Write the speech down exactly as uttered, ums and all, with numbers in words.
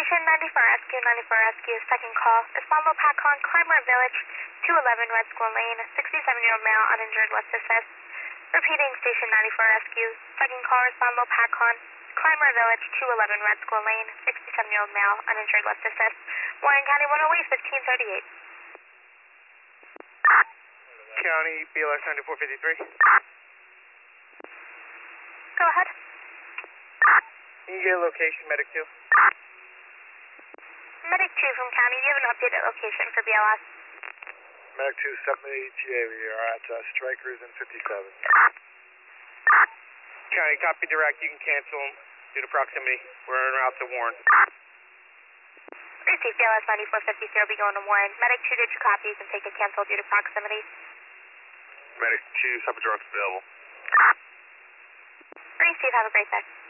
Station ninety-four Rescue, ninety-four Rescue, second call. Espanlo Pacon, Climber Village, two eleven Red School Lane, sixty-seven-year-old male, uninjured, what's assist. Repeating, Station ninety-four Rescue, second call, Espanlo Pacon, Climber Village, two eleven Red School Lane, sixty-seven-year-old male, uninjured, what's assist. Warren County one oh eight, fifteen thirty-eight. County, B L S ninety-four fifty-three. Go ahead. Can you get a location, Medic two? Medic two from County, do you have an updated location for B L S? Medic two, seven E T A, we are at uh, Strikers in fifty-seven. County, copy direct, you can cancel them due to proximity. We're en route to Warren. Receive B L S ninety-four fifty-three will be going to Warren. Medic two, did you copy? You can take a cancel due to proximity. Medic two, separate directs available. Receive, have a great day.